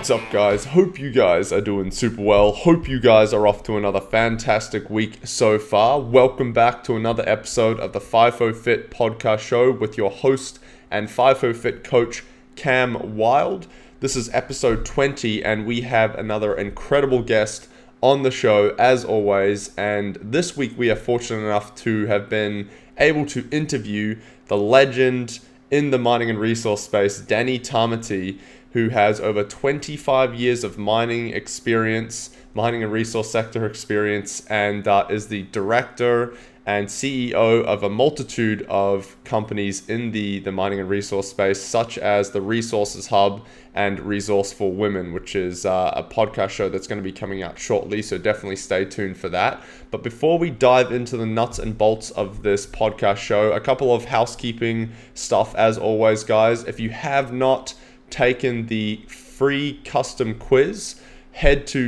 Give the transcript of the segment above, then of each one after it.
What's up, guys? Hope you guys are doing super well. Hope you guys are off to another fantastic week so far. Welcome back to another episode of the FIFO Fit podcast show with your host and FIFO Fit coach, Cam Wild. This is episode 20 and we have another incredible guest on the show as always. And this week we are fortunate enough to have been able to interview the legend in the mining and resource space, Danny Tamati, who has over 25 years of mining experience, mining and resource sector experience, and is the director and CEO of a multitude of companies in the mining and resource space, such as the Resources Hub and Resourceful Women, which is a podcast show that's going to be coming out shortly, so definitely stay tuned for that. But before we dive into the nuts and bolts of this podcast show, a couple of housekeeping stuff as always, guys. If you have not taken the free custom quiz, head to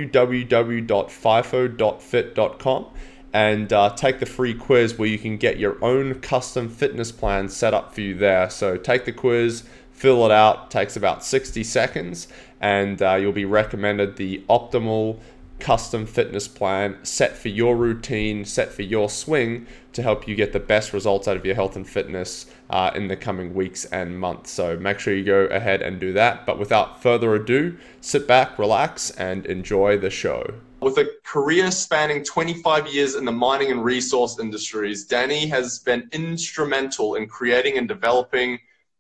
www.fifo.fit.com and take the free quiz where you can get your own custom fitness plan set up for you there. So take the quiz, fill it out, takes about 60 seconds, and you'll be recommended the optimal custom fitness plan set for your routine, set for your swing, to help you get the best results out of your health and fitness in the coming weeks and months. So make sure you go ahead and do that. But without further ado, sit back, relax, and enjoy the show. With a career spanning 25 years in the mining and resource industries, Danny has been instrumental in creating, developing,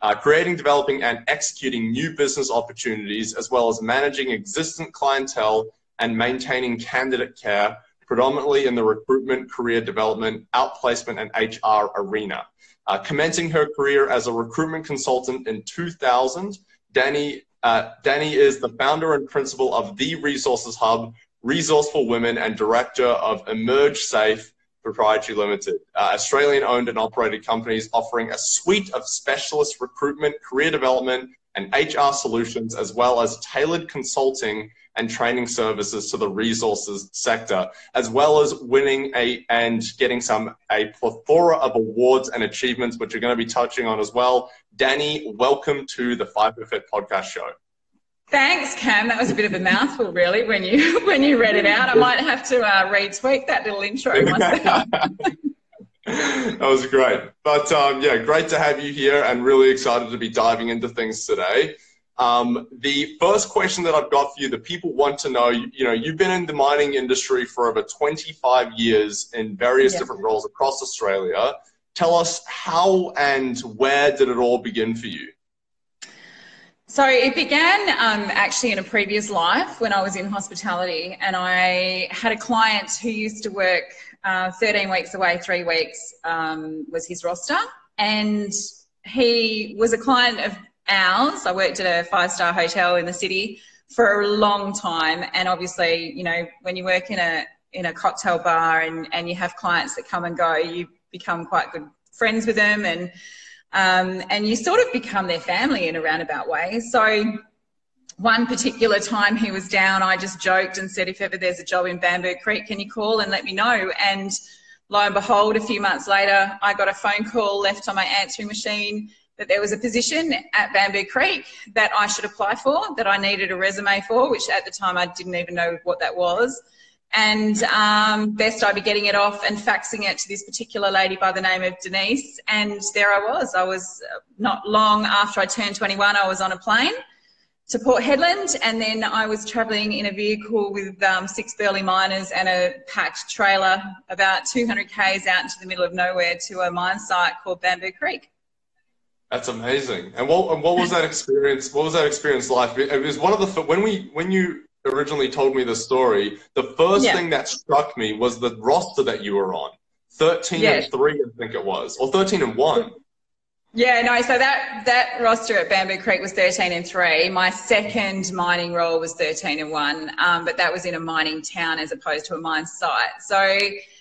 and executing new business opportunities, as well as managing existing clientele and maintaining candidate care, predominantly in the recruitment, career development, outplacement, and HR arena. Commencing her career as a recruitment consultant in 2000, Danny is the founder and principal of The Resources Hub, Resourceful Women, and director of Emerge Safe Proprietary Limited, Australian-owned and operated companies offering a suite of specialist recruitment, career development, and HR solutions, as well as tailored consulting and training services to the resources sector, as well as winning and getting a plethora of awards and achievements, which you're going to be touching on as well. Danny, welcome to the FIFO Fit podcast show. Thanks, Cam. That was a bit of a mouthful, really, when you read it out. I might have to retweak that little intro myself. That was great. But yeah, great to have you here and really excited to be diving into things today. The first question that I've got for you, the people want to know, you've been in the mining industry for over 25 years in various different roles across Australia. Tell us how and where did it all begin for you? So it began actually in a previous life when I was in hospitality, and I had a client who used to work 13 weeks away, 3 weeks was his roster, and he was a client of ours. I worked at a 5-star hotel in the city for a long time, and obviously, when you work in a cocktail bar and you have clients that come and go, you become quite good friends with them, and you sort of become their family in a roundabout way. So one particular time he was down, I just joked and said, if ever there's a job in Bamboo Creek, can you call and let me know? And lo and behold, a few months later, I got a phone call left on my answering machine that there was a position at Bamboo Creek that I should apply for, that I needed a resume for, which at the time I didn't even know what that was. And best I'd be getting it off and faxing it to this particular lady by the name of Denise. And there I was. I was not long after I turned 21, I was on a plane to Port Hedland, and then I was travelling in a vehicle with 6 burly miners and a packed trailer about 200 k's out into the middle of nowhere to a mine site called Bamboo Creek. That's amazing. And what was that experience? What was that experience like? It was one of the when you originally told me the story, the first thing that struck me was the roster that you were on. 13-3, I think it was, or 13-1. Yeah, no, so that roster at Bamboo Creek was 13-3. My second mining role was 13-1, but that was in a mining town as opposed to a mine site. So,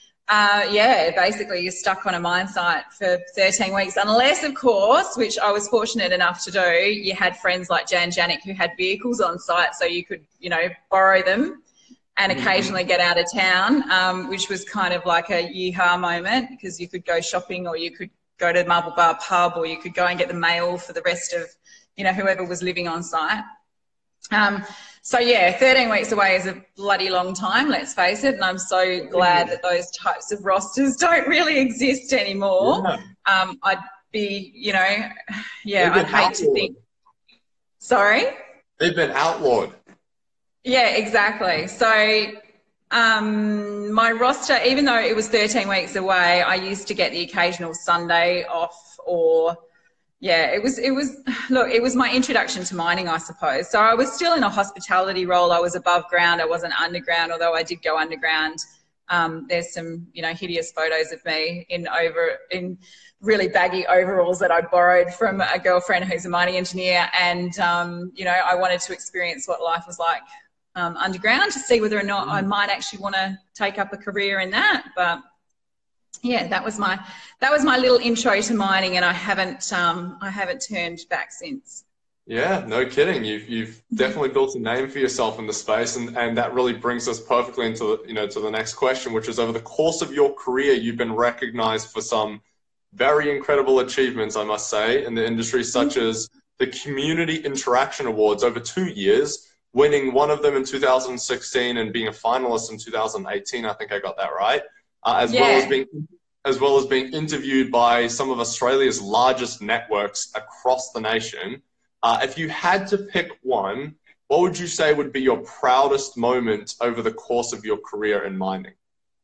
yeah, basically you're stuck on a mine site for 13 weeks, unless, of course, which I was fortunate enough to do, you had friends like Jan Janik who had vehicles on site, so you could, borrow them and occasionally get out of town, which was kind of like a yeehaw moment, because you could go shopping, or you could go to the Marble Bar pub, or you could go and get the mail for the rest of, whoever was living on site. So yeah, 13 weeks away is a bloody long time, let's face it. And I'm so glad that those types of rosters don't really exist anymore. Yeah. I'd be, you know, yeah, I'd hate to think. Sorry? They've been outlawed. Yeah, exactly. So my roster, even though it was 13 weeks away, I used to get the occasional Sunday off, or yeah, it was, look, it was my introduction to mining, I suppose. So I was still in a hospitality role. I was above ground. I wasn't underground, although I did go underground. There's some, you know, hideous photos of me in really baggy overalls that I borrowed from a girlfriend who's a mining engineer. And, you know, I wanted to experience what life was like underground to see whether or not I might actually want to take up a career in that. But yeah, that was my little intro to mining, and I haven't turned back since. Yeah, no kidding. You've definitely built a name for yourself in the space, and that really brings us perfectly into to the next question, which is, over the course of your career, you've been recognized for some very incredible achievements, I must say, in the industry, such as the Community Interaction Awards over 2 years, winning one of them in 2016 and being a finalist in 2018. I think I got that right. As well as being interviewed by some of Australia's largest networks across the nation. If you had to pick one, what would you say would be your proudest moment over the course of your career in mining?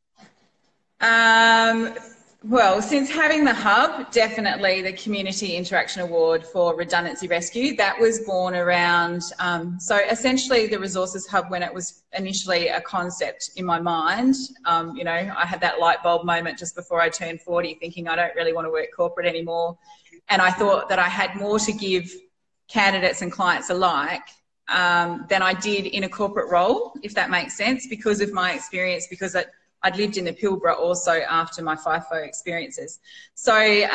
Well, since having the hub, definitely the Community Interaction Award for Redundancy Rescue. That was born around, so essentially the Resources Hub, when it was initially a concept in my mind, you know, I had that light bulb moment just before I turned 40, thinking I don't really want to work corporate anymore. And I thought that I had more to give candidates and clients alike than I did in a corporate role, if that makes sense, because of my experience, because I'd lived in the Pilbara also after my FIFO experiences. So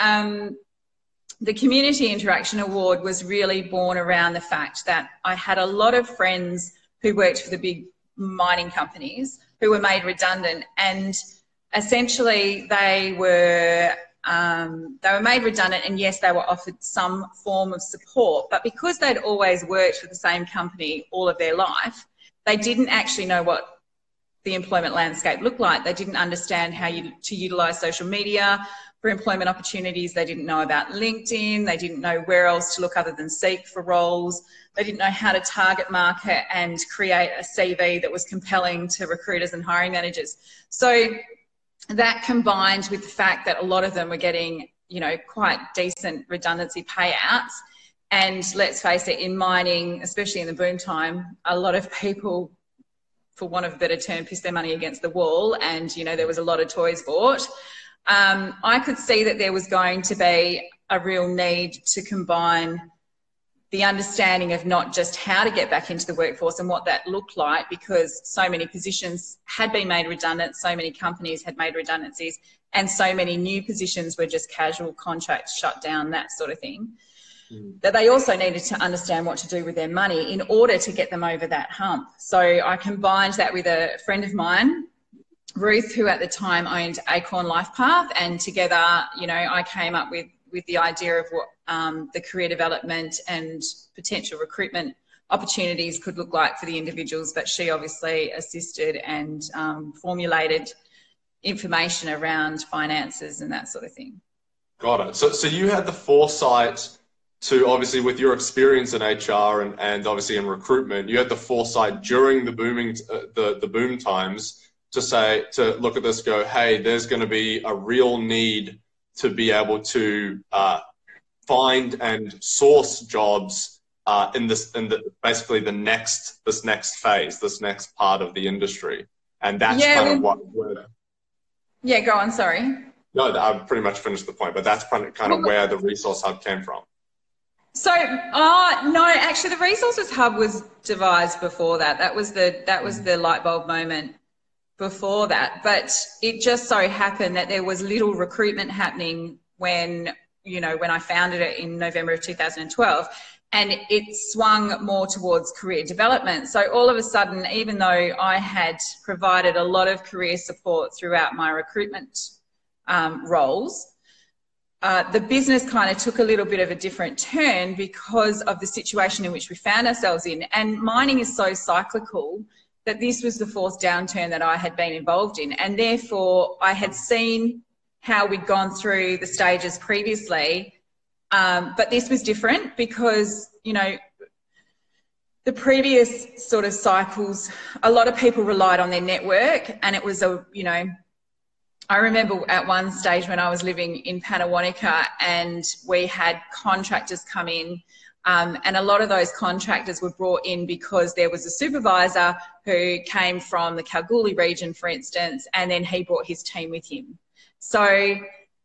the Community Interaction Award was really born around the fact that I had a lot of friends who worked for the big mining companies who were made redundant, and essentially they were made redundant, and yes, they were offered some form of support, but because they'd always worked for the same company all of their life, they didn't actually know what the employment landscape looked like. They didn't understand how to utilise social media for employment opportunities. They didn't know about LinkedIn. They didn't know where else to look other than Seek for roles. They didn't know how to target market and create a CV that was compelling to recruiters and hiring managers. So that, combined with the fact that a lot of them were getting, you know, quite decent redundancy payouts. And let's face it, in mining, especially in the boom time, a lot of people, for want of a better term, pissed their money against the wall, and, you know, there was a lot of toys bought. I could see that there was going to be a real need to combine the understanding of not just how to get back into the workforce and what that looked like, because so many positions had been made redundant, so many companies had made redundancies, and so many new positions were just casual contracts shut down, that sort of thing. That they also needed to understand what to do with their money in order to get them over that hump. So I combined that with a friend of mine, Ruth, who at the time owned Acorn LifePath, and together, you know, I came up with the idea of what the career development and potential recruitment opportunities could look like for the individuals, but she obviously assisted and formulated information around finances and that sort of thing. Got it. So you had the foresight to, obviously, with your experience in HR and obviously in recruitment, you had the foresight during the boom times to look at this, go, hey, there's going to be a real need to be able to find and source jobs basically this next phase, this next part of the industry, and that's Yeah, go on. Sorry. No, I've pretty much finished the point, but that's kind of where the Resource Hub came from. So, no, actually the Resources Hub was devised before that. That was the light bulb moment before that. But it just so happened that there was little recruitment happening when I founded it in November of 2012, and it swung more towards career development. So all of a sudden, even though I had provided a lot of career support throughout my recruitment roles, the business kind of took a little bit of a different turn because of the situation in which we found ourselves in. And mining is so cyclical that this was the fourth downturn that I had been involved in. And therefore, I had seen how we'd gone through the stages previously. But this was different because, you know, the previous sort of cycles, a lot of people relied on their network, and it was you know, I remember at one stage when I was living in Panawanika and we had contractors come in, and a lot of those contractors were brought in because there was a supervisor who came from the Kalgoorlie region, for instance, and then he brought his team with him. So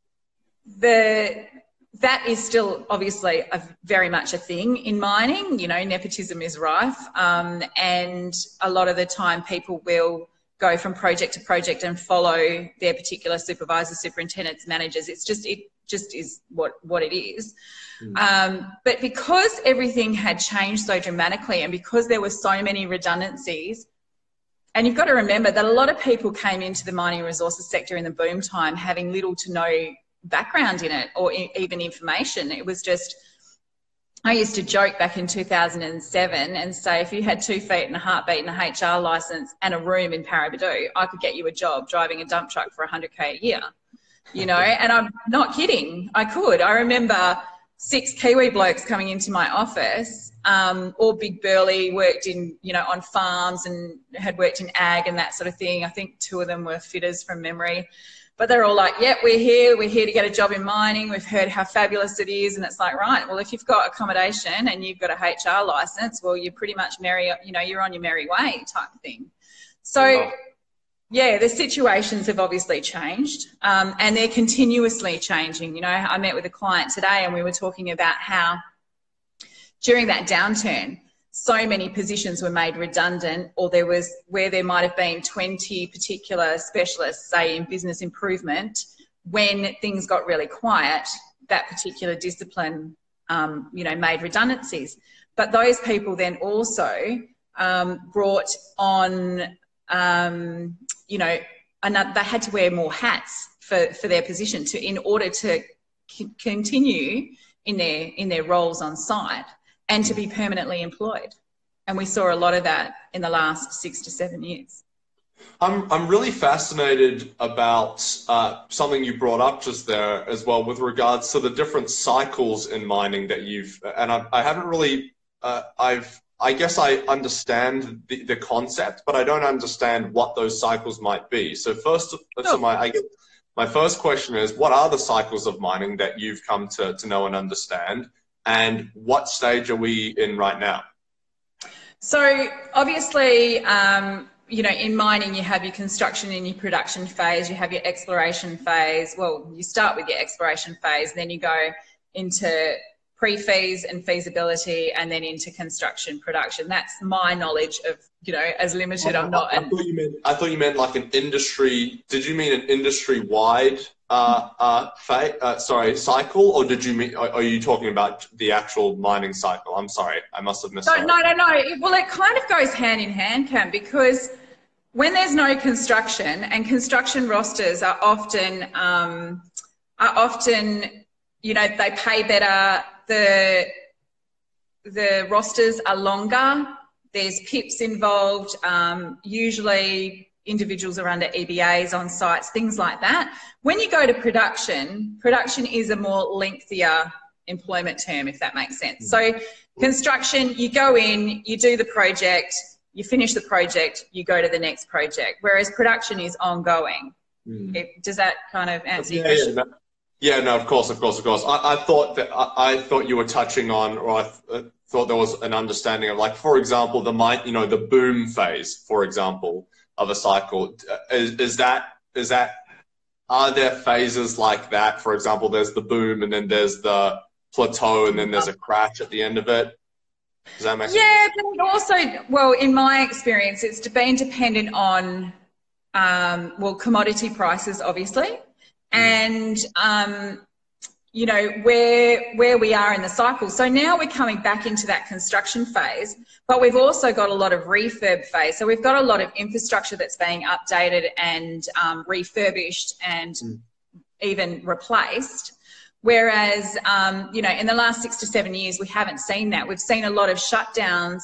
that is still obviously very much a thing in mining. You know, nepotism is rife, and a lot of the time people will go from project to project and follow their particular supervisors, superintendents, managers. It just is what it is. But because everything had changed so dramatically, and because there were so many redundancies, and you've got to remember that a lot of people came into the mining resources sector in the boom time having little to no background in it or even information. It was just, I used to joke back in 2007 and say, if you had 2 feet and a heartbeat and a HR license and a room in Paraburdoo, I could get you a job driving a dump truck for 100K a year, you know, and I'm not kidding. I could. I remember 6 Kiwi blokes coming into my office, all big burly, worked in, you know, on farms and had worked in ag and that sort of thing. I think 2 of them were fitters from memory. But they're all like, yep, we're here to get a job in mining. We've heard how fabulous it is. And it's like, right, well, if you've got accommodation and you've got a HR license, well, you're pretty much you're on your merry way type of thing. So, yeah, the situations have obviously changed, and they're continuously changing. You know, I met with a client today and we were talking about how during that downturn, so many positions were made redundant, or there was where there might have been 20 particular specialists, say in business improvement, when things got really quiet, that particular discipline, you know, made redundancies. But those people then also brought on, you know, they had to wear more hats for their position in order to continue in their roles on site and to be permanently employed. And we saw a lot of that in the last 6 to 7 years. I'm really fascinated about something you brought up just there as well with regards to the different cycles in mining that and I haven't really, I guess I understand the concept, but I don't understand what those cycles might be. So my first question is, what are the cycles of mining that you've come to know and understand? And what stage are we in right now? So obviously, you know, in mining, you have your construction and your production phase, you have your exploration phase. Well, you start with your exploration phase, then you go into pre-feas and feasibility, and then into construction production. That's my knowledge of, you know, as limited. I'm not. I thought you meant like an industry. Did you mean an industry-wide cycle, or did you mean? Are you talking about the actual mining cycle? I'm sorry, I must have missed. No. Well, it kind of goes hand in hand, Cam, because when there's no construction, and construction rosters are often, you know, they pay better. The rosters are longer. There's PIPs involved. Usually individuals are under EBAs on sites, things like that. When you go to production is a more lengthier employment term, if that makes sense. So construction, you go in, you do the project, you finish the project, you go to the next project, whereas production is ongoing. Does that kind of answer your question? Yeah, no, of course. I thought you were touching on, or I thought there was an understanding of, like, for example, the boom phase, for example, of a cycle. Are there phases like that? For example, there's the boom, and then there's the plateau, and then there's a crash at the end of it. Does that make sense? Yeah, but also, well, in my experience, it's been dependent on, commodity prices, obviously. And, you know, where we are in the cycle. So now we're coming back into that construction phase, but we've also got a lot of refurb phase. So we've got a lot of infrastructure that's being updated and refurbished and even replaced, Whereas, you know, in the last 6 to 7 years, we haven't seen that. We've seen a lot of shutdowns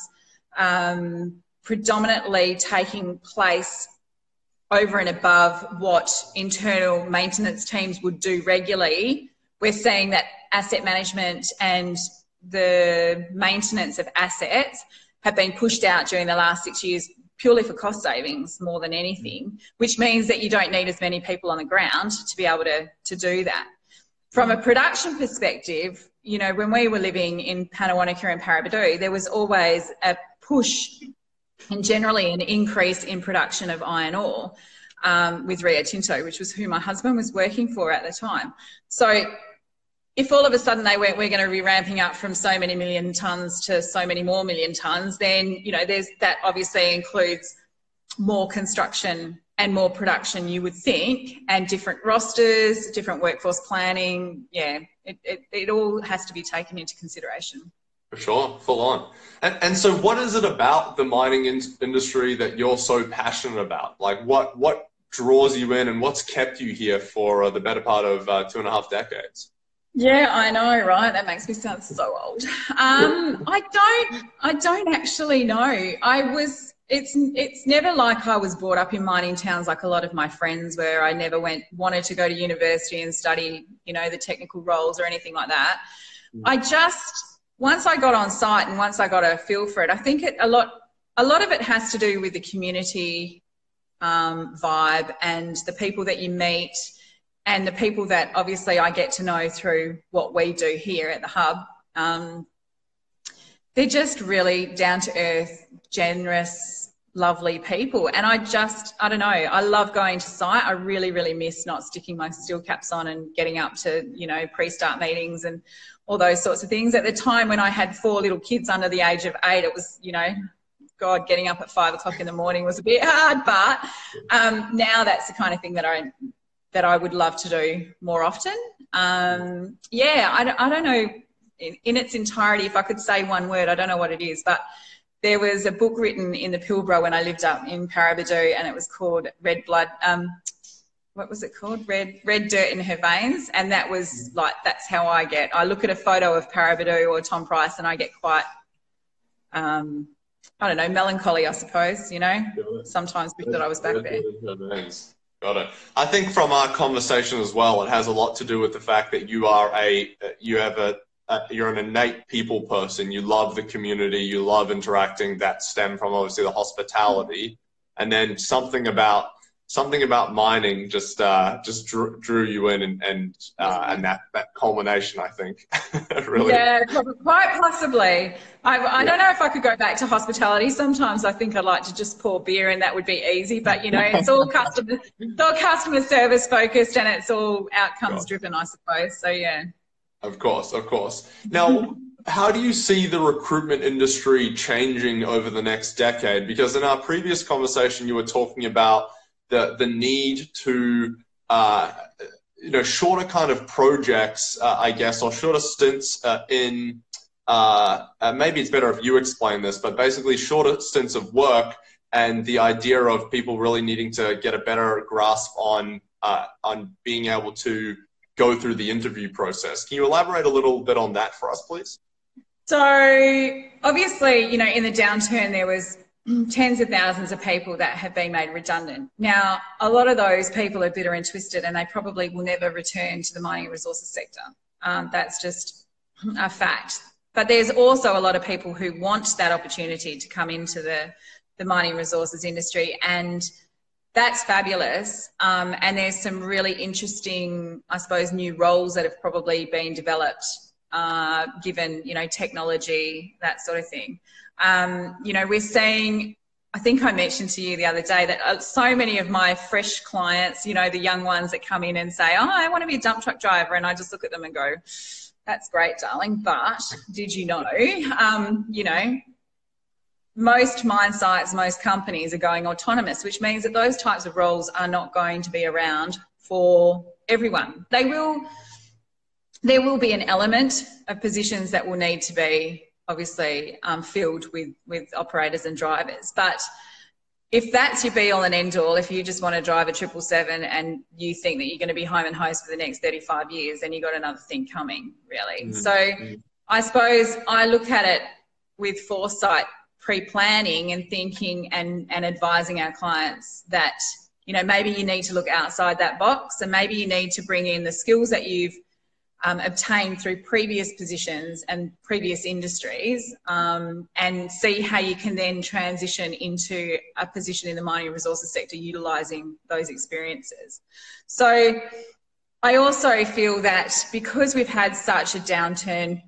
predominantly taking place over and above what internal maintenance teams would do regularly. We're seeing that asset management and the maintenance of assets have been pushed out during the last 6 years purely for cost savings more than anything, which means that you don't need as many people on the ground to be able to do that. From a production perspective, you know, when we were living in Panawanaka and Paraburdoo, there was always a push and generally an increase in production of iron ore with Rio Tinto, which was who my husband was working for at the time. So if all of a sudden they went, we're going to be ramping up from so many million tonnes to so many more million tonnes, then, you know, that obviously includes more construction and more production, you would think, and different rosters, different workforce planning. Yeah, it all has to be taken into consideration. For sure, full on. And so what is it about the mining industry that you're so passionate about? Like what draws you in and what's kept you here for the better part of 2.5 decades? Yeah, I know, right? That makes me sound so old. I don't actually know. It's never like I was brought up in mining towns like a lot of my friends, where I never wanted to go to university and study, you know, the technical roles or anything like that. Once I got on site and once I got a feel for it, I think a lot of it has to do with the community vibe and the people that you meet and the people that obviously I get to know through what we do here at the Hub. They're just really down to earth, generous, lovely people. And I don't know, I love going to site. I really, really miss not sticking my steel caps on and getting up to, you know, pre-start meetings and all those sorts of things. At the time when I had 4 little kids under the age of 8, it was, you know, God, getting up at 5 o'clock in the morning was a bit hard, but now that's the kind of thing that I would love to do more often. Yeah, I don't know in its entirety, if I could say one word, I don't know what it is, but there was a book written in the Pilbara when I lived up in Paraburdoo, and it was called Red Blood. What was it called? Red Dirt in Her Veins. And that was like, that's how I look at a photo of Paraburdoo or Tom Price and I get quite, I don't know, melancholy, I suppose, you know, sometimes wish that I was back there. Got it. I think from our conversation as well, it has a lot to do with the fact that you're an innate people person. You love the community. You love interacting. That stem from obviously the hospitality, and then something about mining just drew you in, and that culmination, I think, really. Yeah, quite possibly. I don't know if I could go back to hospitality. Sometimes I think I'd like to just pour beer and that would be easy, but you know, it's all customer service focused and it's all outcomes driven, I suppose. So yeah. Of course. Now, how do you see the recruitment industry changing over the next decade? Because in our previous conversation, you were talking about the need to, you know, shorter kind of projects, I guess, or shorter stints in, maybe it's better if you explain this, but basically shorter stints of work and the idea of people really needing to get a better grasp on being able to go through the interview process. Can you elaborate a little bit on that for us, please? So obviously, you know, in the downturn, there was tens of thousands of people that have been made redundant. Now, a lot of those people are bitter and twisted and they probably will never return to the mining and resources sector. That's just a fact. But there's also a lot of people who want that opportunity to come into the mining and resources industry, and that's fabulous. And there's some really interesting, I suppose, new roles that have probably been developed given, you know, technology, that sort of thing. You know, we're seeing, I think I mentioned to you the other day that so many of my fresh clients, you know, the young ones that come in and say, oh, I want to be a dump truck driver. And I just look at them and go, that's great, darling. But did you know, you know, most mine sites, most companies are going autonomous, which means that those types of roles are not going to be around for everyone. There will be an element of positions that will need to be obviously filled with operators and drivers, but if that's your be all and end all, if you just want to drive a 777 and you think that you're going to be home and host for the next 35 years, then you've got another thing coming, really. So I suppose I look at it with foresight, pre-planning and thinking and advising our clients that, you know, maybe you need to look outside that box, and maybe you need to bring in the skills that you've obtained through previous positions and previous industries, and see how you can then transition into a position in the mining and resources sector utilising those experiences. So I also feel that because we've had such a downturn,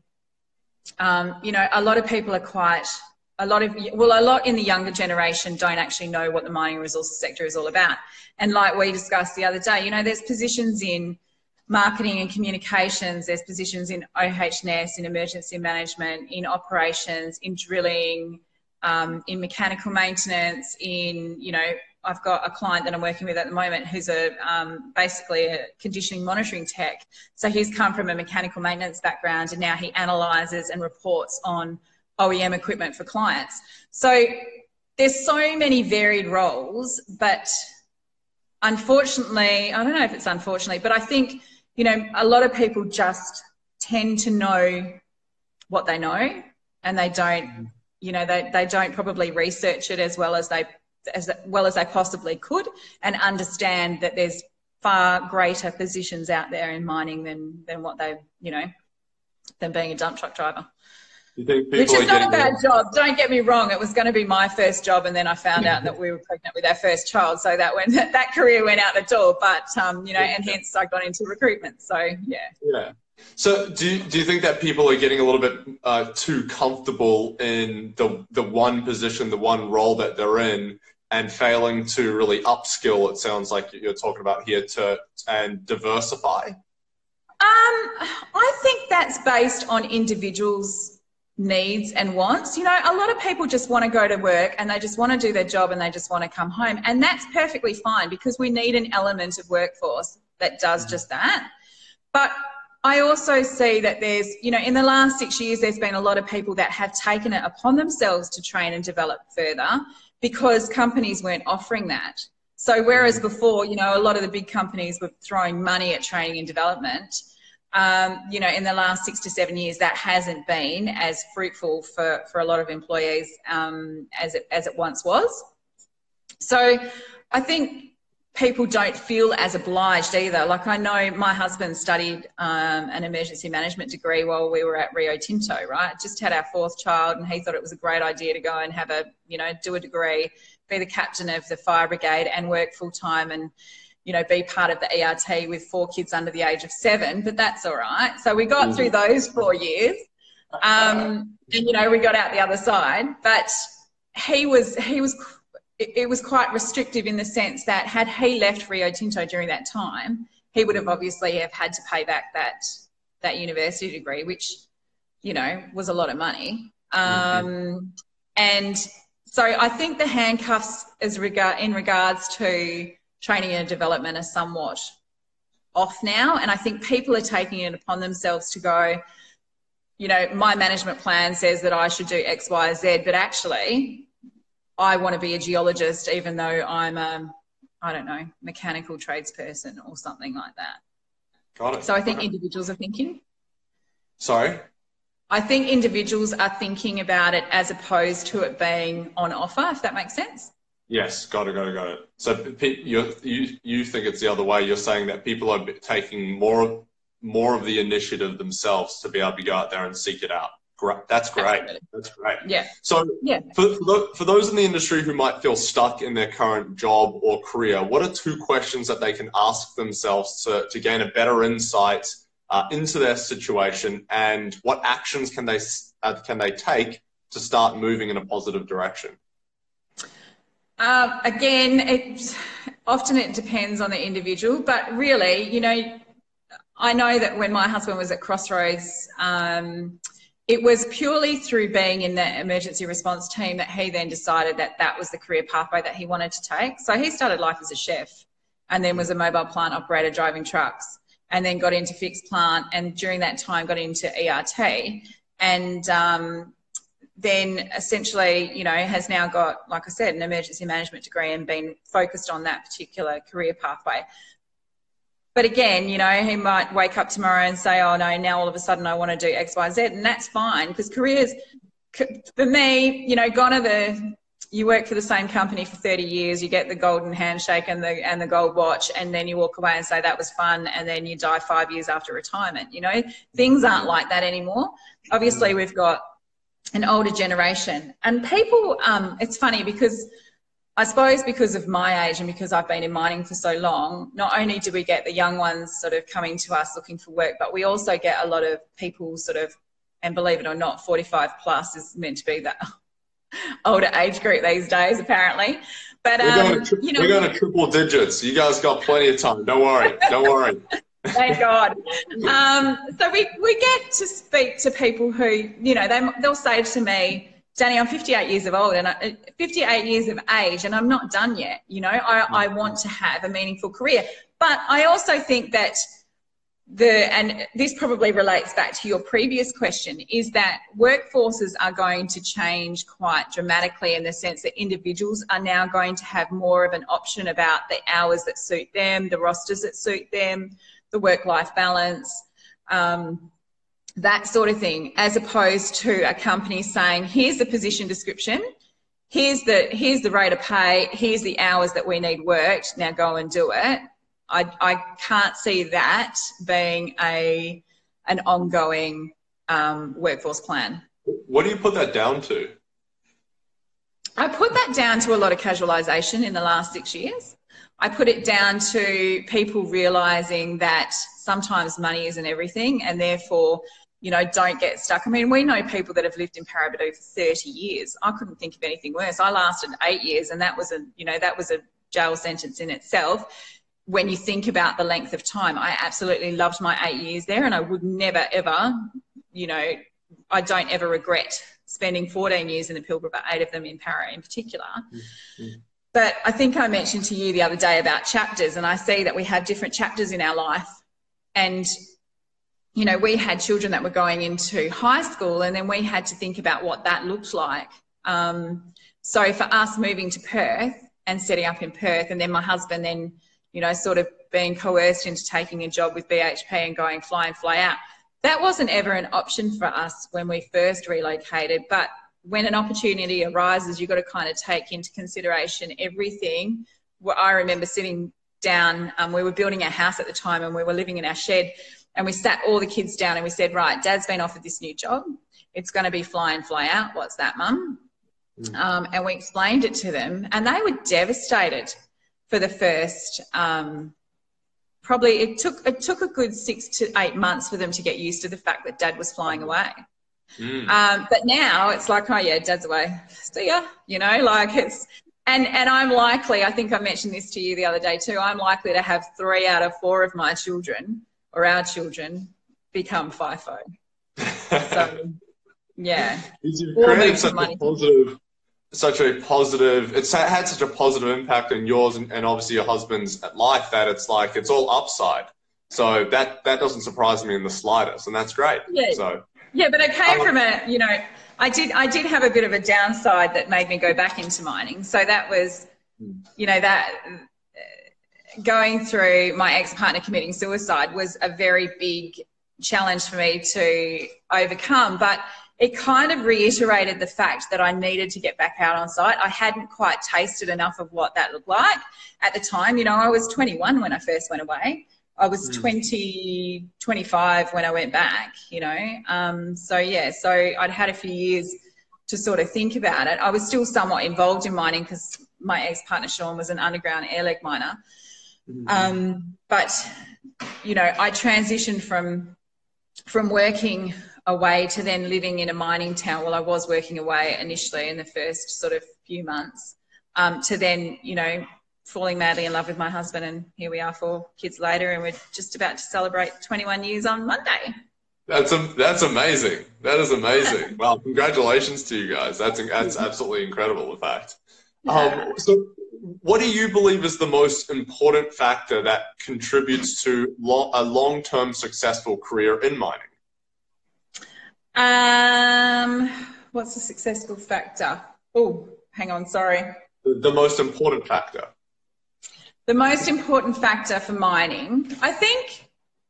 you know, a lot of people are a lot in the younger generation don't actually know what the mining and resources sector is all about. And like we discussed the other day, you know, there's positions in marketing and communications, there's positions in OH&S, in emergency management, in operations, in drilling, in mechanical maintenance, in, you know, I've got a client that I'm working with at the moment who's basically a conditioning monitoring tech. So he's come from a mechanical maintenance background, and now he analyses and reports on OEM equipment for clients. So there's so many varied roles, but unfortunately, I don't know if it's unfortunately, but I think, you know, a lot of people just tend to know what they know, and they don't, you know, they don't probably research it as well as they possibly could, and understand that there's far greater positions out there in mining than what they, you know, than being a dump truck driver. You think which is not a bad job, don't get me wrong. It was going to be my first job, and then I found out that we were pregnant with our first child, so that career went out the door. But you know, and hence I got into recruitment. So yeah. So do you think that people are getting a little bit too comfortable in the one position, the one role that they're in, and failing to really upskill? It sounds like you're talking about here and diversify. I think that's based on individuals' needs and wants. You know, a lot of people just want to go to work and they just want to do their job and they just want to come home, and that's perfectly fine, because we need an element of workforce that does just that. But I also see that there's, you know, in the last 6 years, there's been a lot of people that have taken it upon themselves to train and develop further, because companies weren't offering that. So whereas before, you know, a lot of the big companies were throwing money at training and development, you know, in the last 6 to 7 years, that hasn't been as fruitful for a lot of employees as it once was. So I think people don't feel as obliged either. Like, I know my husband studied an emergency management degree while we were at Rio Tinto, right? Just had our 4th child, and he thought it was a great idea to go and have a, you know, do a degree, be the captain of the fire brigade and work full time, and, you know, be part of the ERT with 4 kids under the age of 7, but that's all right. So we got through those 4 years, and, you know, we got out the other side. But it was quite restrictive in the sense that had he left Rio Tinto during that time, he would have obviously have had to pay back that university degree, which, you know, was a lot of money. And so I think the handcuffs in regards to training and development are somewhat off now. And I think people are taking it upon themselves to go, you know, my management plan says that I should do X, Y, Z, but actually I want to be a geologist, even though I'm I don't know, mechanical tradesperson or something like that. Got it. So I think individuals are thinking. Sorry? I think individuals are thinking about it as opposed to it being on offer, if that makes sense. Yes, got it. So you think it's the other way. You're saying that people are taking more of the initiative themselves to be able to go out there and seek it out. That's great. Absolutely. That's great. Yeah. So yeah. For those in the industry who might feel stuck in their current job or career, what are 2 questions that they can ask themselves to gain a better insight into their situation, and what actions can they take to start moving in a positive direction? Again, often it depends on the individual, but really, you know, I know that when my husband was at Crossroads, it was purely through being in the emergency response team that he then decided that was the career pathway that he wanted to take. So he started life as a chef, and then was a mobile plant operator driving trucks, and then got into fixed plant, and during that time got into ERT. And then essentially, you know, has now got, like I said, an emergency management degree and been focused on that particular career pathway. But again, you know, he might wake up tomorrow and say, oh no, now all of a sudden I want to do X, Y, Z, and that's fine, because careers, for me, you know, gone are the, you work for the same company for 30 years, you get the golden handshake and the gold watch, and then you walk away and say that was fun, and then you die 5 years after retirement. You know, things aren't like that anymore. Obviously, we've got an older generation, and people, it's funny because I suppose because of my age and because I've been in mining for so long, not only do we get the young ones sort of coming to us looking for work, but we also get a lot of people sort of, and believe it or not, 45 plus is meant to be that older age group these days, apparently. But you know, we're going to triple digits. You guys got plenty of time. Don't worry. Don't worry. Thank God. So we get to speak to people who, you know, they'll say to me, Danny, I'm 58 years of old and 58 years of age, and I'm not done yet. You know, I want to have a meaningful career. But I also think that and this probably relates back to your previous question, is that workforces are going to change quite dramatically, in the sense that individuals are now going to have more of an option about the hours that suit them, the rosters that suit them, the work-life balance, that sort of thing, as opposed to a company saying, here's the position description, here's the rate of pay, here's the hours that we need worked, now go and do it. I can't see that being an ongoing workforce plan. What do you put that down to? I put that down to a lot of casualisation in the last 6 years. I put it down to people realising that sometimes money isn't everything, and therefore, you know, don't get stuck. I mean, we know people that have lived in Paraburdoo for 30 years. I couldn't think of anything worse. I lasted 8 years, and that was a jail sentence in itself. When you think about the length of time, I absolutely loved my 8 years there, and I would never, ever, you know, I don't ever regret spending 14 years in the Pilbara, but 8 of them in Para in particular. Mm-hmm. But I think I mentioned to you the other day about chapters, and I see that we have different chapters in our life. And, you know, we had children that were going into high school, and then we had to think about what that looked like. So for us moving to Perth and setting up in Perth, and then my husband then, you know, sort of being coerced into taking a job with BHP and going fly in, fly out. That wasn't ever an option for us when we first relocated, but when an opportunity arises, you've got to kind of take into consideration everything. Well, I remember sitting down, we were building our house at the time, and we were living in our shed, and we sat all the kids down and we said, right, Dad's been offered this new job. It's going to be fly in, fly out. What's that, Mum? And we explained it to them, and they were devastated. For the first, probably it took a good 6 to 8 months for them to get used to the fact that Dad was flying away. But now it's like, oh yeah, Dad's away. See ya, you know, like it's, and I'm likely, I think I mentioned this to you the other day too, I'm likely to have 3 out of 4 of my children, or our children, become FIFO. So yeah. You've created such a positive, it's had such a positive impact on yours and obviously your husband's life, that it's like, it's all upside. So that doesn't surprise me in the slightest, and that's great. Yeah. So yeah, but it came from a, you know, I did have a bit of a downside that made me go back into mining. So that was, you know, that going through my ex-partner committing suicide was a very big challenge for me to overcome, but it kind of reiterated the fact that I needed to get back out on site. I hadn't quite tasted enough of what that looked like at the time. You know, I was 21 when I first went away. I was 25 when I went back, you know. So, yeah, so I'd had a few years to sort of think about it. I was still somewhat involved in mining because my ex-partner, Sean, was an underground air leg miner. But, you know, I transitioned from working away to then living in a mining town. Well, I was working away initially in the first sort of few months, to then, you know, falling madly in love with my husband, and here we are 4 kids later, and we're just about to celebrate 21 years on Monday. That's amazing. That is amazing. Well, congratulations to you guys. That's absolutely incredible, in fact. So what do you believe is the most important factor that contributes to a long-term successful career in mining? Well, What's the successful factor? Oh, hang on, sorry. The most important factor. The most important factor for mining, I think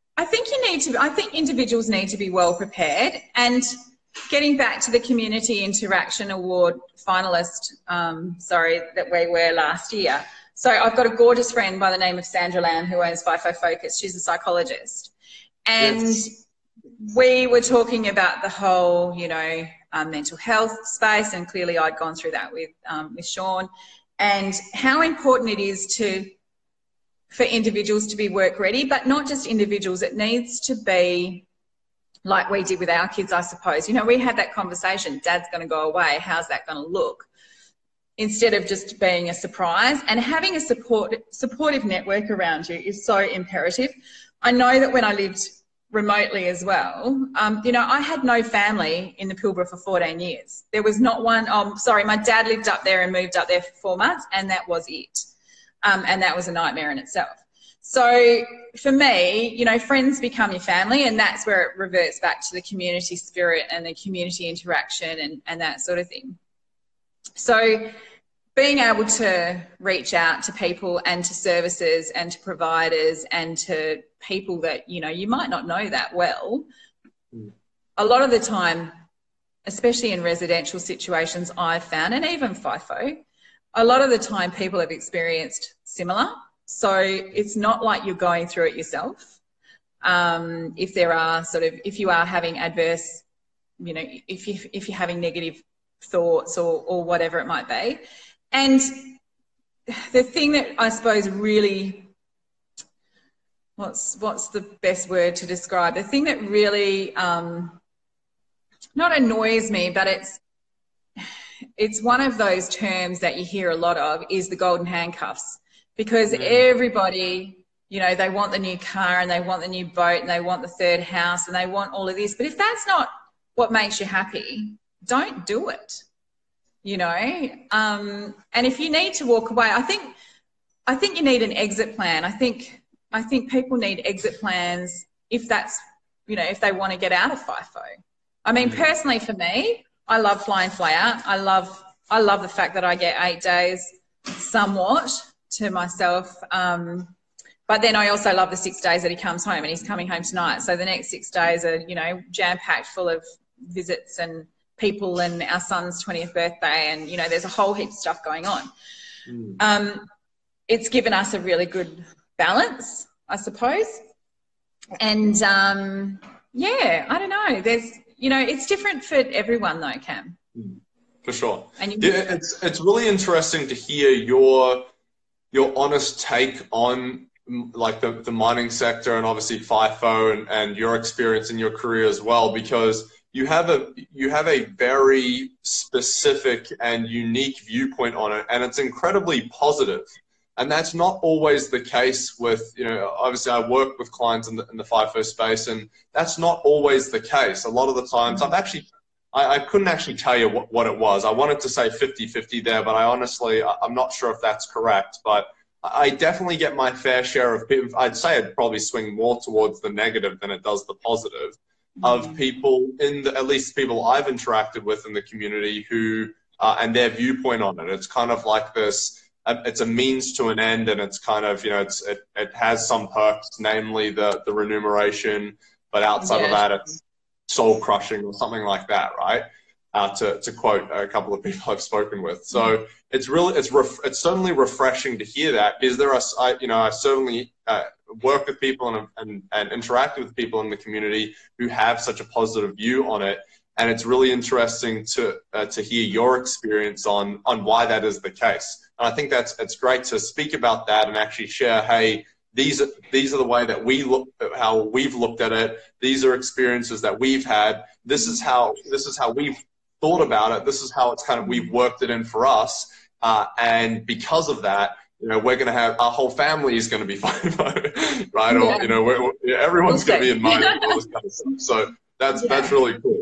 individuals need to be well prepared. And getting back to the Community Interaction Award finalist, that we were last year. So I've got a gorgeous friend by the name of Sandra Lamb who owns FIFO Focus. She's a psychologist. And yes, we were talking about the whole, mental health space, and clearly I'd gone through that with Sean, and how important it is for individuals to be work ready, but not just individuals. It needs to be like we did with our kids, I suppose. We had that conversation, Dad's going to go away, how's that going to look? Instead of just being a surprise, and having a supportive network around you is so imperative. I know that when I lived remotely as well, I had no family in the Pilbara for 14 years. There was not one. My dad lived up there and moved up there for 4 months, and that was it. And that was a nightmare in itself. So for me, friends become your family, and that's where it reverts back to the community spirit and the community interaction and that sort of thing. So being able to reach out to people and to services and to providers and to people that, you might not know that well, a lot of the time, especially in residential situations, I've found, and even FIFO, a lot of the time people have experienced similar. So it's not like you're going through it yourself. If you are having adverse, if you're having negative thoughts or whatever it might be. And the thing that I suppose really, what's the best word to describe? The thing that really, not annoys me, but it's one of those terms that you hear a lot of, is the golden handcuffs. Because everybody, they want the new car and they want the new boat and they want the third house and they want all of this. But if that's not what makes you happy, don't do it. And if you need to walk away, I think you need an exit plan. I think people need exit plans if that's, if they want to get out of FIFO. I mean, personally for me, I love fly in, fly out. I love the fact that I get 8 days somewhat to myself. But then I also love the 6 days that he comes home, and he's coming home tonight. So the next 6 days are, jam-packed full of visits and people and our son's 20th birthday, and there's a whole heap of stuff going on. It's given us a really good balance, I suppose. And yeah, I don't know, there's it's different for everyone though, Cam. For sure. And it's really interesting to hear your honest take on like the mining sector, and obviously FIFO and your experience in your career as well, because you have a very specific and unique viewpoint on it, and it's incredibly positive. And that's not always the case with, obviously I work with clients in the FIFO space, and that's not always the case. A lot of the times, I couldn't actually tell you what it was. I wanted to say 50-50 there, but I'm not sure if that's correct. But I definitely get my fair share of people. I'd say I'd probably swing more towards the negative than it does the positive. Of people at least people I've interacted with in the community who, and their viewpoint on it. It's kind of like this, it's a means to an end, and it's kind of, it has some perks, namely the remuneration, but outside of that, it's soul crushing or something like that, right? To quote a couple of people I've spoken with. So it's certainly refreshing to hear that, because I certainly work with people and interact with people in the community who have such a positive view on it. And it's really interesting to hear your experience on why that is the case. And I think it's great to speak about that and actually share, hey, these are the way that how we've looked at it. These are experiences that we've had. This is how we've thought about it. This is how it's kind of, we've worked it in for us. And because of that, we're going to have, our whole family is going to be FIFO, right? Yeah. Or, everyone's going to be in mind and all this kind of stuff. So that's really cool.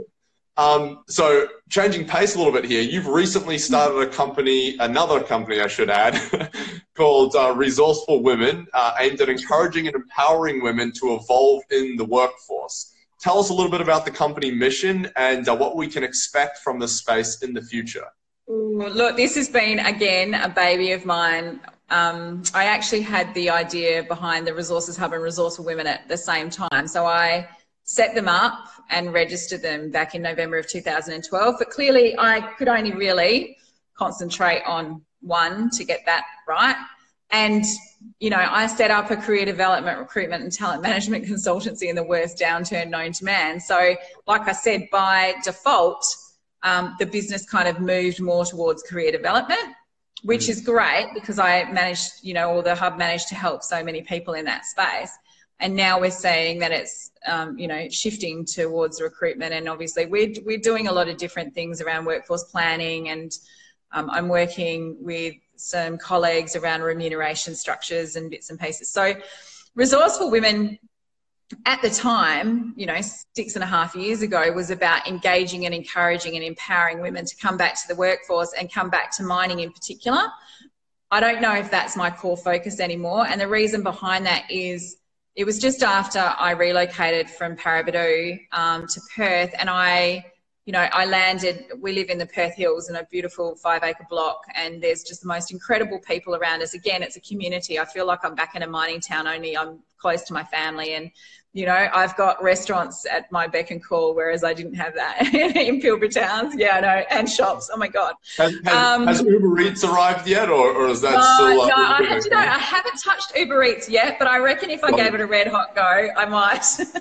So changing pace a little bit here, you've recently started another company I should add, called Resourceful Women, aimed at encouraging and empowering women to evolve in the workforce. tell us a little bit about the company mission and what we can expect from this space in the future. Ooh, look, this has been, again, a baby of mine. I actually had the idea behind the Resources Hub and Resourceful Women at the same time. So I set them up and registered them back in November of 2012. But clearly I could only really concentrate on one to get that right. And, you know, I set up a career development, recruitment and talent management consultancy in the worst downturn known to man. So like I said, by default, the business kind of moved more towards career development, which is great because I managed, you know, or the hub managed to help so many people in that space. And now we're seeing that it's, you know, shifting towards recruitment. And obviously we're doing a lot of different things around workforce planning, and I'm working with some colleagues around remuneration structures and bits and pieces. So Resourceful Women at the time, you know, 6.5 years ago, was about engaging and encouraging and empowering women to come back to the workforce and come back to mining in particular. I don't know if that's my core focus anymore. And the reason behind that is it was just after I relocated from Paraburdoo to Perth, and I landed, we live in the Perth Hills in a beautiful 5-acre block, and there's just the most incredible people around us. Again, it's a community. I feel like I'm back in a mining town, only I'm close to my family, and, you know, I've got restaurants at my beck and call, whereas I didn't have that in Pilbara Towns. Yeah, I know, and shops. Oh my God. Has Uber Eats arrived yet, or is that still? No, I haven't touched Uber Eats yet, but I reckon if I gave it a red hot go, I might.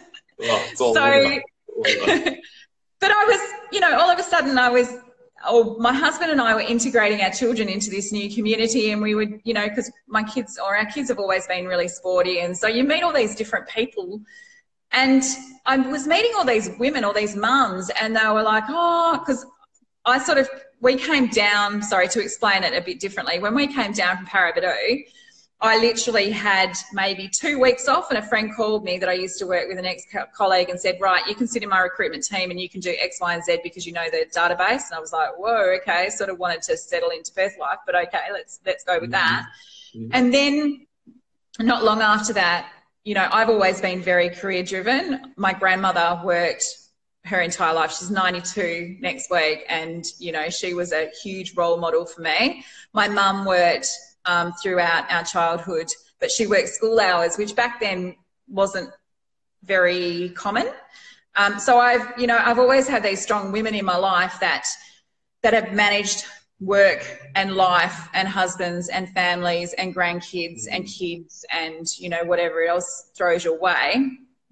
But I was, you know, all of a sudden my husband and I were integrating our children into this new community, and we would, you know, because our kids have always been really sporty, and so you meet all these different people, and I was meeting all these women, all these mums, and they were like, oh, because we came down, sorry, to explain it a bit differently, when we came down from Paraburdoo, I literally had maybe 2 weeks off, and a friend called me that I used to work with, an ex-colleague, and said, right, you can sit in my recruitment team and you can do X, Y, and Z because you know the database. And I was like, whoa, okay, sort of wanted to settle into Perth life, but okay, let's go with that. And then not long after that, you know, I've always been very career driven. My grandmother worked her entire life. She's 92 next week, and, you know, she was a huge role model for me. My mum worked throughout our childhood, but she worked school hours, which back then wasn't very common. So I've always had these strong women in my life that have managed work and life and husbands and families and grandkids and kids and, you know, whatever else throws your way.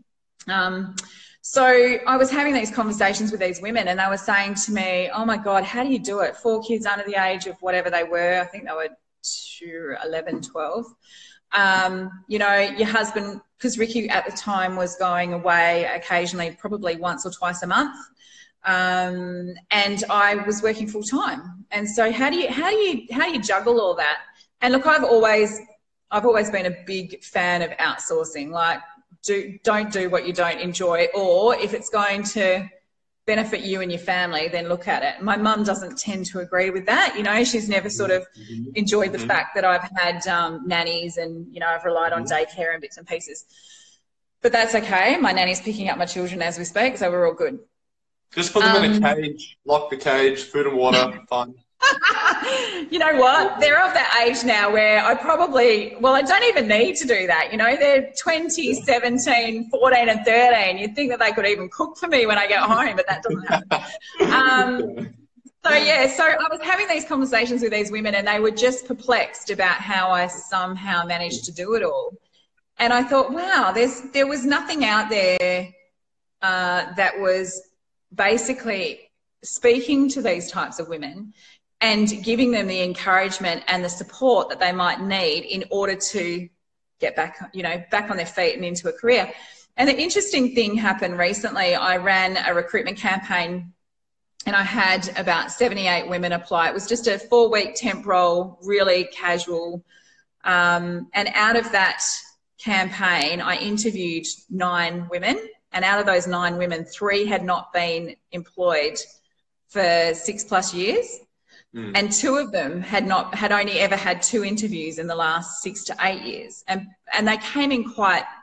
So I was having these conversations with these women, and they were saying to me, oh my God, how do you do it? 4 kids under the age of whatever they were. I think they were 11, 12. You know, your husband, because Ricky at the time was going away occasionally, probably once or twice a month. And I was working full time. And so how do you juggle all that? And look, I've always been a big fan of outsourcing. Like, don't do what you don't enjoy, or if it's going to benefit you and your family, then look at it. My mum doesn't tend to agree with that. You know, she's never sort of enjoyed the fact that I've had nannies, and, you know, I've relied on daycare and bits and pieces. But that's okay. My nanny's picking up my children as we speak, so we're all good. Just put them in a cage, lock the cage, food and water, fine. You know what? They're of that age now where I don't even need to do that. You know, they're 20, 17, 14 and 13. You'd think that they could even cook for me when I get home, but that doesn't happen. So I was having these conversations with these women, and they were just perplexed about how I somehow managed to do it all. And I thought, wow, there was nothing out there that was basically speaking to these types of women and giving them the encouragement and the support that they might need in order to get back, you know, back on their feet and into a career. And the interesting thing happened recently. I ran a recruitment campaign, and I had about 78 women apply. It was just a 4-week temp role, really casual. And out of that campaign, I interviewed 9 women, and out of those 9 women, 3 had not been employed for 6+ years. And 2 of them had only ever had 2 interviews in the last 6 to 8 years. And they came in quite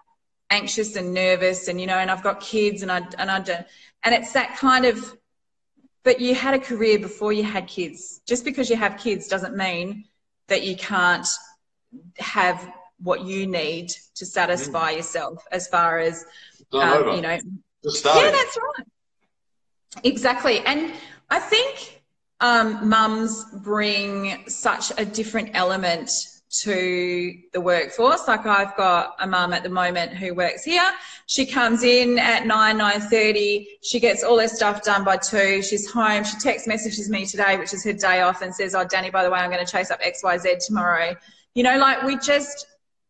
anxious and nervous, and, you know, and I've got kids, and I don't, and it's that kind of, but you had a career before you had kids. Just because you have kids doesn't mean that you can't have what you need to satisfy yourself, as far as, you know, yeah, that's right. Exactly. And I think mums bring such a different element to the workforce. Like, I've got a mum at the moment who works here. She comes in at 9:30. She gets all her stuff done by 2. She's home. She text messages me today, which is her day off, and says, "Oh, Danny, by the way, I'm going to chase up XYZ tomorrow." You know, like, we just,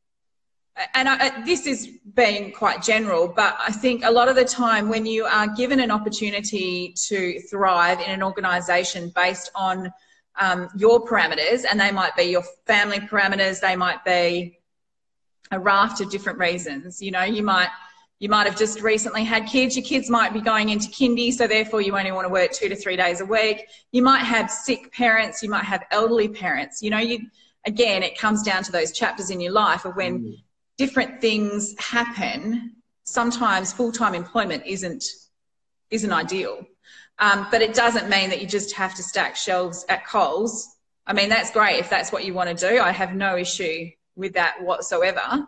and this is being quite general, but I think a lot of the time when you are given an opportunity to thrive in an organisation based on your parameters, and they might be your family parameters, they might be a raft of different reasons. You know, you might have just recently had kids. Your kids might be going into kindy, so therefore you only want to work 2 to 3 days a week. You might have sick parents. You might have elderly parents. You know, again, it comes down to those chapters in your life of when different things happen. Sometimes full-time employment isn't ideal. But it doesn't mean that you just have to stack shelves at Coles. I mean, that's great if that's what you want to do. I have no issue with that whatsoever.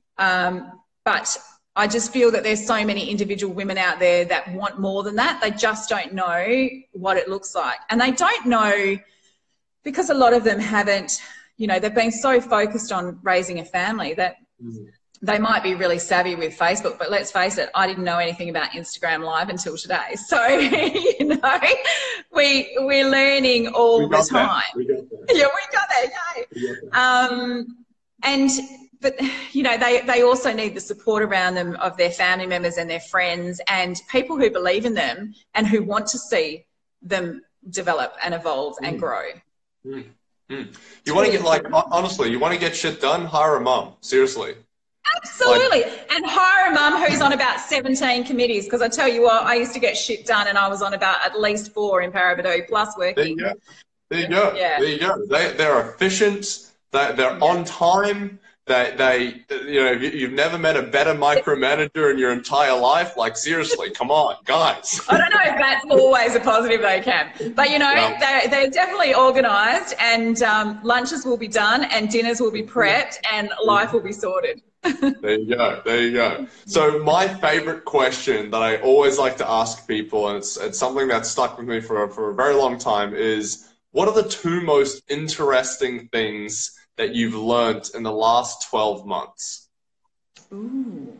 But I just feel that there's so many individual women out there that want more than that. They just don't know what it looks like. And they don't know because a lot of them haven't, you know, they've been so focused on raising a family that they might be really savvy with Facebook, but let's face it, I didn't know anything about Instagram Live until today. So, you know, we're learning all the time. Yeah, we got that, yay. But, you know, they also need the support around them of their family members and their friends and people who believe in them and who want to see them develop and evolve and grow. You want to get, like, honestly, you want to get shit done, hire a mum, seriously. Absolutely. And hire a mum who's on about 17 committees, because I tell you what, I used to get shit done and I was on about at least 4 in Paraburdoo plus working. There you go. Yeah. There you go. They're efficient. They're on time. They you know, you've never met a better micromanager in your entire life. Like, seriously, come on, guys. I don't know if that's always a positive, though, Cam. But, you know, they're definitely organised, and lunches will be done and dinners will be prepped and life will be sorted. There you go. There you go. So my favorite question that I always like to ask people, and it's something that's stuck with me for a very long time, is what are the 2 most interesting things that you've learned in the last 12 months? Ooh.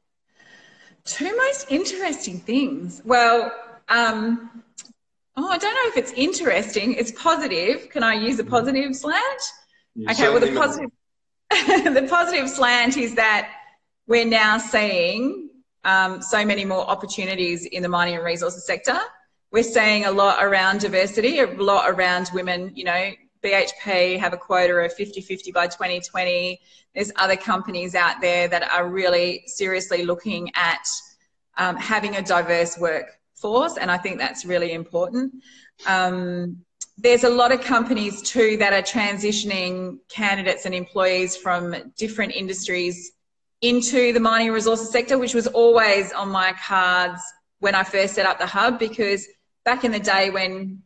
2 most interesting things. Well, I don't know if it's interesting. It's positive. Can I use a positive slant? Okay, well, the positive... the positive slant is that we're now seeing so many more opportunities in the mining and resources sector. We're seeing a lot around diversity, a lot around women. You know, BHP have a quota of 50-50 by 2020. There's other companies out there that are really seriously looking at having a diverse workforce, and I think that's really important. There's a lot of companies too that are transitioning candidates and employees from different industries into the mining and resources sector, which was always on my cards when I first set up the hub, because back in the day when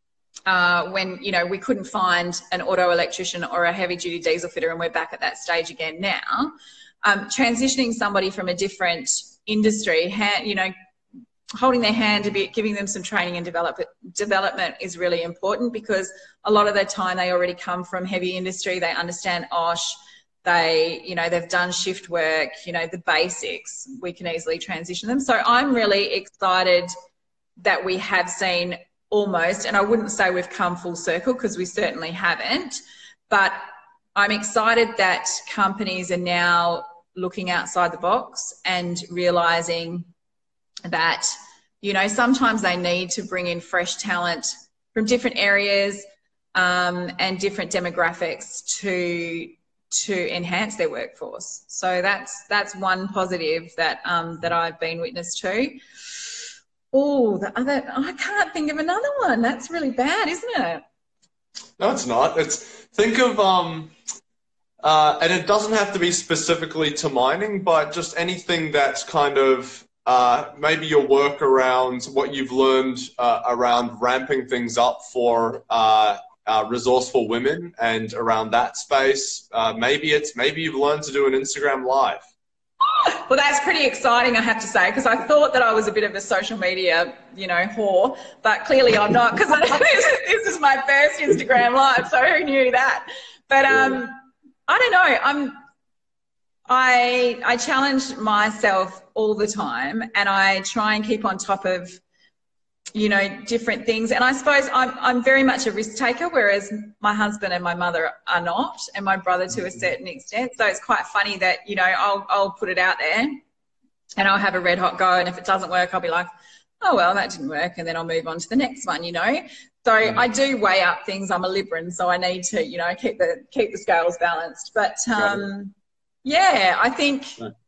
you know, we couldn't find an auto electrician or a heavy duty diesel fitter, and we're back at that stage again now, transitioning somebody from a different industry, you know, holding their hand a bit, giving them some training and development is really important, because a lot of the time they already come from heavy industry. They understand OSH. You know, they've done shift work, you know, the basics. We can easily transition them. So I'm really excited that we have seen almost, and I wouldn't say we've come full circle because we certainly haven't, but I'm excited that companies are now looking outside the box and realising that, you know, sometimes they need to bring in fresh talent from different areas and different demographics to enhance their workforce. So that's one positive that that I've been witness to. Oh, I can't think of another one. That's really bad, isn't it? No, it's not. Think of And it doesn't have to be specifically to mining, but just anything that's kind of maybe your work around what you've learned around ramping things up for resourceful women and around that space. Maybe you've learned to do an Instagram Live. Well, that's pretty exciting, I have to say, because I thought that I was a bit of a social media, wore, but clearly I'm not, because this is my first Instagram Live, so who knew that? But I don't know. I challenge myself all the time, and I try and keep on top of, different things. And I suppose I'm very much a risk taker, whereas my husband and my mother are not, and my brother to a certain extent. So it's quite funny that, I'll put it out there and I'll have a red hot go. And if it doesn't work, I'll be like, oh, well, that didn't work. And then I'll move on to the next one, So I do weigh up things. I'm a Libran, so I need to, keep the scales balanced. But yeah, I think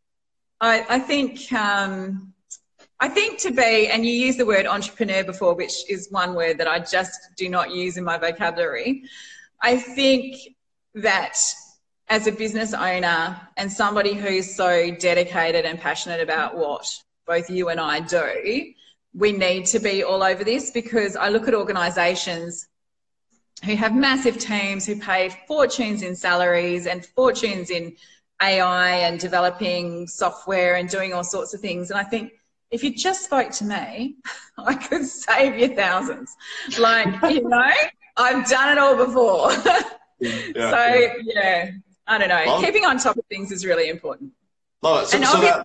to be, and you used the word entrepreneur before, which is one word that I just do not use in my vocabulary. I think that as a business owner and somebody who's so dedicated and passionate about what both you and I do, we need to be all over this, because I look at organisations who have massive teams who pay fortunes in salaries and fortunes in AI and developing software and doing all sorts of things. And I think, if you just spoke to me, I could save you thousands. Like, I've done it all before. Yeah, I don't know. Well, keeping on top of things is really important. Love it.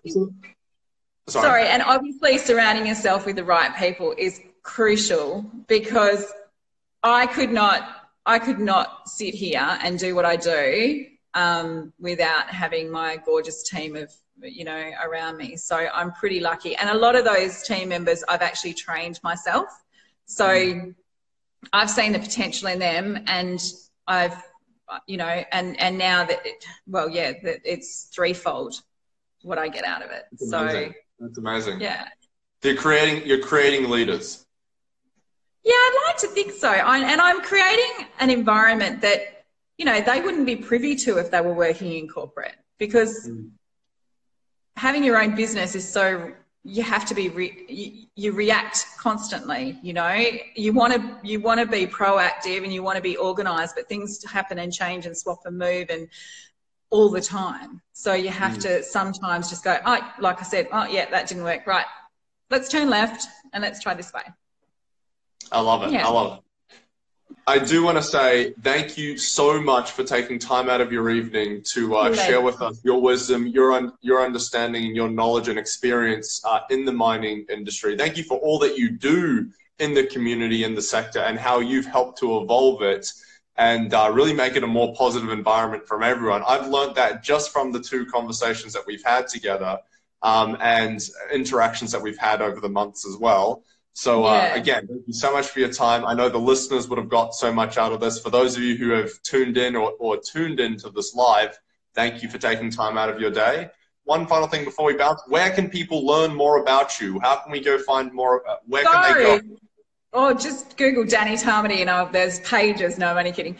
And obviously surrounding yourself with the right people is crucial, because I could not sit here and do what I do without having my gorgeous team of around me. So I'm pretty lucky. And a lot of those team members I've actually trained myself. So I've seen the potential in them, and I've, and now that, that it's threefold what I get out of it. That's amazing. That's amazing. Yeah. You're creating leaders. Yeah, I'd like to think so. And I'm creating an environment that, they wouldn't be privy to if they were working in corporate, because having your own business is so, you have to be, you react constantly, you want to be proactive and you want to be organised, but things happen and change and swap and move and all the time. So you have to sometimes just go, oh, like I said, oh yeah, that didn't work. Right. Let's turn left and let's try this way. I love it. Yeah. I love it. I do want to say thank you so much for taking time out of your evening to share with us your wisdom, your understanding, and your knowledge and experience in the mining industry. Thank you for all that you do in the community, in the sector, and how you've helped to evolve it and really make it a more positive environment from everyone. I've learned that just from the 2 conversations that we've had together and interactions that we've had over the months as well. So again, thank you so much for your time. I know the listeners would have got so much out of this. For those of you who have tuned in or tuned into this live, thank you for taking time out of your day. One final thing before we bounce, where can people learn more about you? How can we go find more? Where can they go? Oh, just Google Danny Tarmody and there's pages. No, I'm only kidding.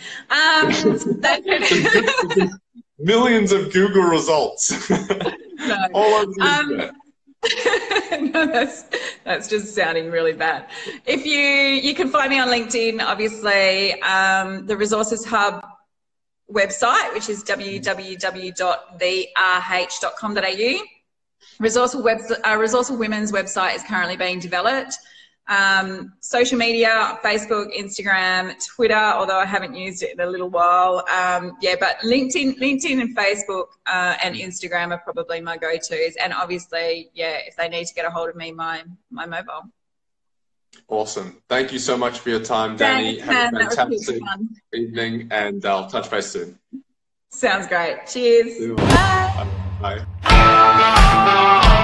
Millions of Google results. No. All over the internet. No, that's just sounding really bad. If you can find me on LinkedIn, obviously, the Resources Hub website, which is www.therh.com.au. Resourceful Women's website is currently being developed. Social media, Facebook, Instagram, Twitter, although I haven't used it in a little while. But LinkedIn and Facebook and Instagram are probably my go-tos. And obviously, if they need to get a hold of me, my mobile. Awesome. Thank you so much for your time, Danny. Have a fantastic evening, and I'll touch base soon. Sounds great. Cheers. Bye. Bye.